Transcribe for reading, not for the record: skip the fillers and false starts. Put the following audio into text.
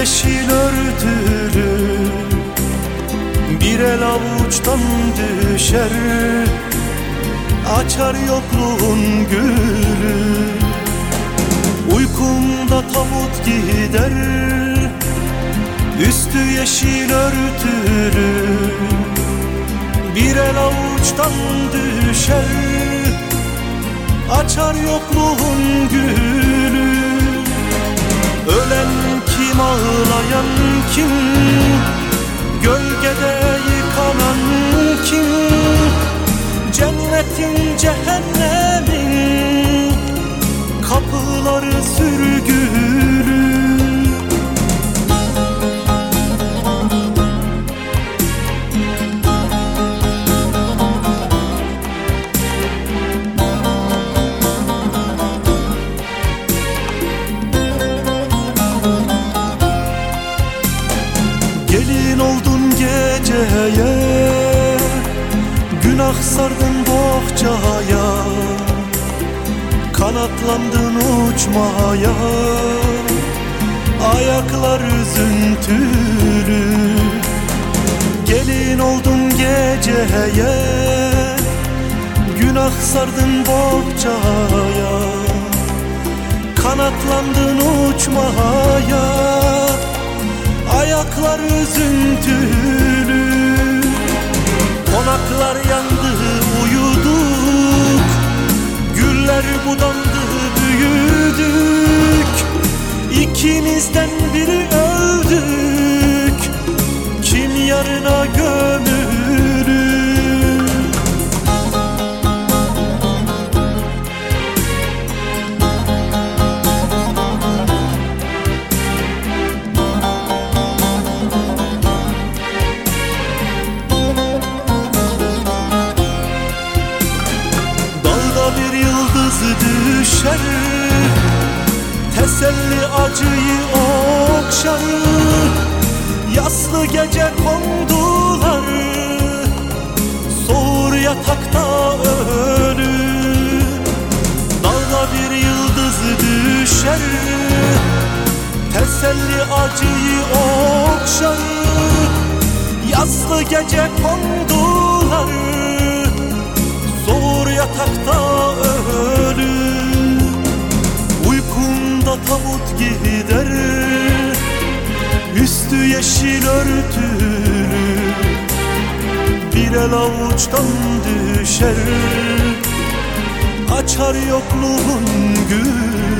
yeşil örtülü bir el avuçtan düşer, açar yokluğun gülü. Uykumda tabut gider, üstü yeşil örtülü bir el avuçtan düşer, açar yokluğun gülü. Ölen kim, ağlayan kim, gölgede yıkanan kim? Cennetin cehennemin kapıları sürgülü. Gelin oldun geceye, günah sardın bohçaya, kanatlandın uçmaya, ayaklar üzüntülü. Gelin oldun geceye, günah sardın bohçaya, kanatlandın uçmaya, ayaklar üzüntülü. Konaklar yandı, uyuduk, güller budandı, büyüdük. İkimizden biri öldük, kim yarına gömülür? Bir yıldız düşer, teselli acıyı okşar. Yaslı gece kondular, soğur yatakta ölü. Dağda bir yıldız düşer, teselli acıyı okşar. Yaslı gece kondular, soğur yatakta ölü. Uykumda tabut gider, üstü yeşil örtülü bir el avuçtan düşer, açar yokluğun gülü.